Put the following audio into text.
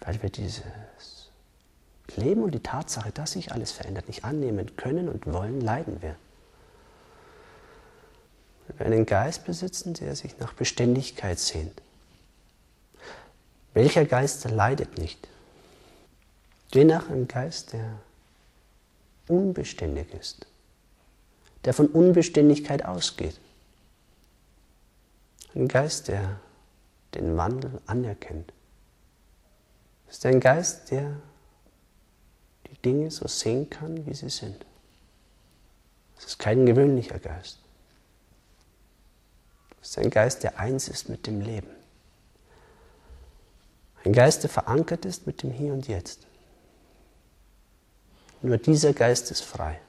weil wir dieses Leben und die Tatsache, dass sich alles verändert, nicht annehmen können und wollen, leiden wir. Weil wir einen Geist besitzen, der sich nach Beständigkeit sehnt. Welcher Geist leidet nicht? Je nach einem Geist, der unbeständig ist, der von Unbeständigkeit ausgeht. Ein Geist, der den Wandel anerkennt. Das ist ein Geist, der die Dinge so sehen kann, wie sie sind. Es ist kein gewöhnlicher Geist. Es ist ein Geist, der eins ist mit dem Leben. Ein Geist, der verankert ist mit dem Hier und Jetzt. Nur dieser Geist ist frei.